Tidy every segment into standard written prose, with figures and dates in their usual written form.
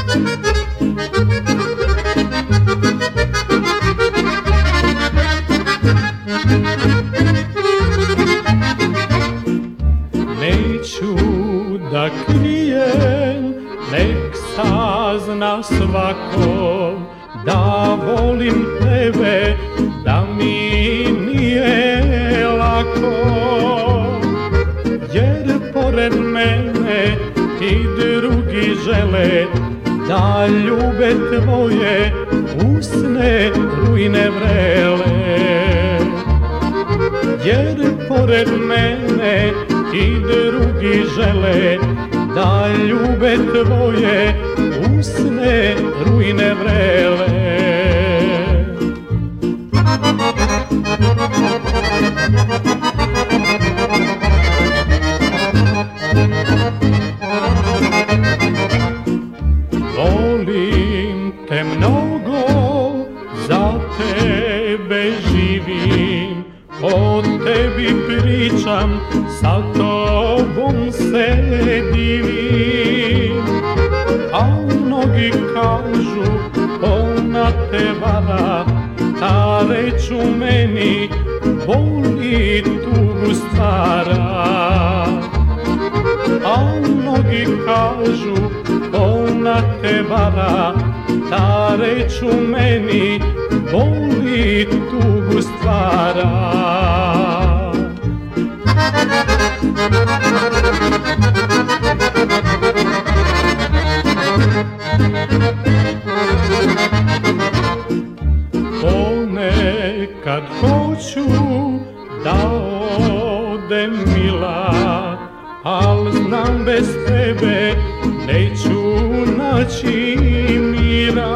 Neću da krijem, nek sazna svako da volim tebe, da mi nije lako. Jer pored mene i drugi žele da ljube tvoje usne rujne vrele. Jer pored mene i drugi žele da ljube tvoje usne rujne vrele. Volim te mnogo, za tebe živim, o tebi pričam, sa tobom se divim. A mnogi kažu, ona te vara, ta reč u meni boli, tugu stvara. A mnogi kažu, ona te vara, ta reč u meni boli, tugu stvara. Ponekad hoću da odem mila, al znam bez tebe neću naći mira.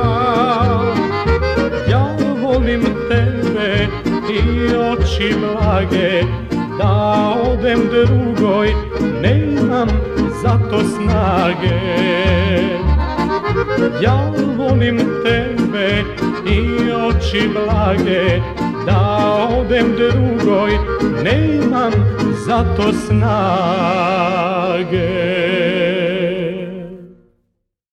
Ja volim tebe i oči blage, da odem drugoj nemam za to snage. Ja volim tebe i oči blage, da odem drugoj nemam za to snage.